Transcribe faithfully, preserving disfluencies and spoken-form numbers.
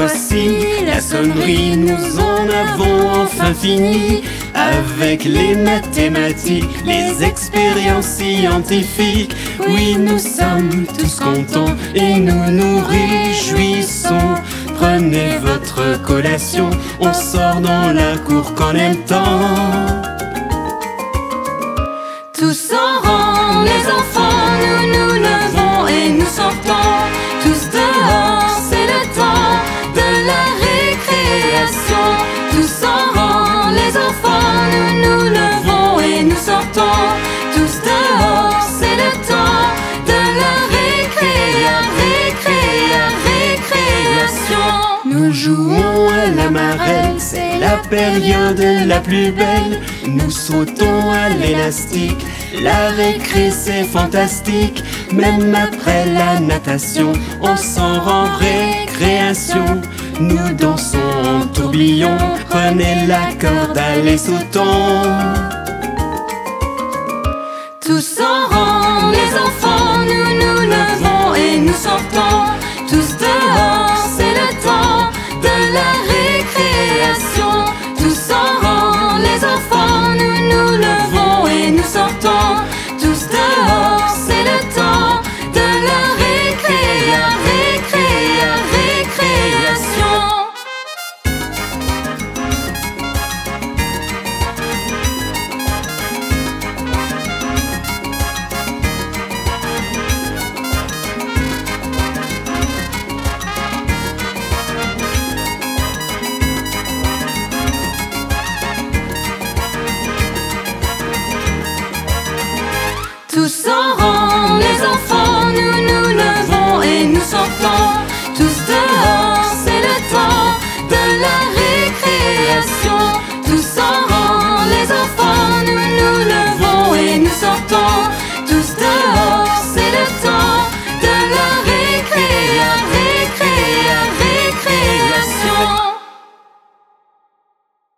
voici la sonnerie, nous en avons enfin fini avec les mathématiques, les expériences scientifiques. Oui, nous sommes tous contents et nous nous réjouissons. Prenez votre collation, on sort dans la cour qu'en même temps. Tous en rang, les enfants, nous nous levons et nous sortons. Tous dehors, c'est le temps de la récréation. Tous en rang, les enfants, nous nous levons et nous sortons. Tous dehors, c'est le temps de la récréa, récréa, récréation. Nous jouons à la marelle, c'est la période la plus belle. Nous sautons à l'élastique, la récré c'est fantastique. Même après la natation, on s'en rend récréation. Nous dansons en tourbillon, prenez la corde, allez sautons. Tous en rang, les enfants, nous nous levons et nous sortons. Tous dehors, c'est le temps de la récréation. Tous en rang, les enfants, nous nous levons et nous sortons. Tous dehors, c'est le temps de la récréa, récréa, récréation. Tous en